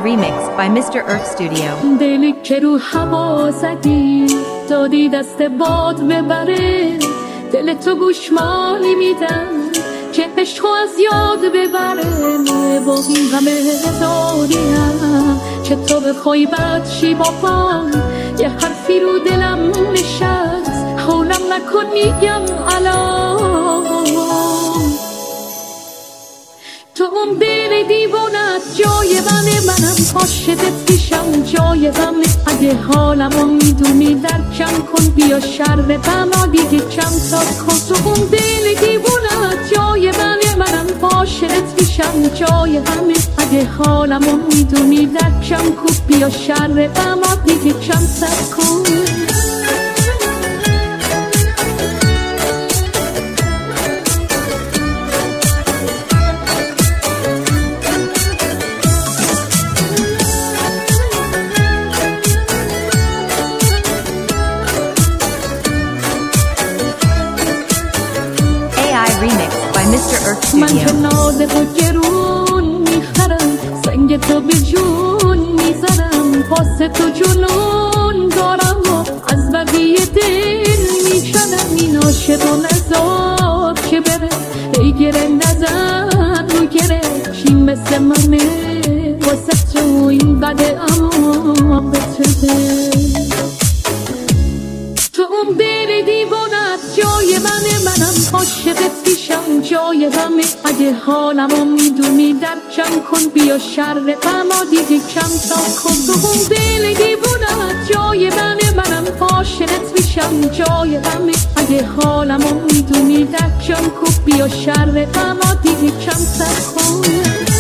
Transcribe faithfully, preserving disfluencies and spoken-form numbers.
Remix by Mister Earth Studio. دلی که رو هوا زدی دادی دست باد ببره، دل تو گوشمالی میدم که عشقو از یاد ببره. با این همه داریم که تو بخوای بد شی بابام، یه حرفی رو دلم نشست حولم نکن میگم الان. تو اون دل دیوانت جای منه، منم عاشقت پیشم جای غمه. اگه حالمو میدونی درکم کن، بیا شر غمو دیگه کم تا کن. تو اون دل دیوانت جای منه، منم عاشقت پیشم جای غمه. اگه حالمو میدونی درکم کن، بیا شر غمو دیگه کم تا کن. Mister Earth من که Studio. ناز تو گرون میخرم، سنگ تو به جون میزنم، پاس تو جنون دارم و از بقیه دل میشنم. این عاشق و نزار که بره، ای گره نزن رو گره، چی مثل منه واسه تو این بده اما بتره. تو اون دل دیوانت جای منه، منم عاشقت پیشم جای غمه. اگه حالمو میدونی درکم کن، بیا شر غمو دیگه کم تا کن. تو اون دل دیوانت جای منه، منم عاشقت پیشم جای غمه. اگه حالمو میدونی درکم کن، بیا شر غمو دیگه کم تا کن.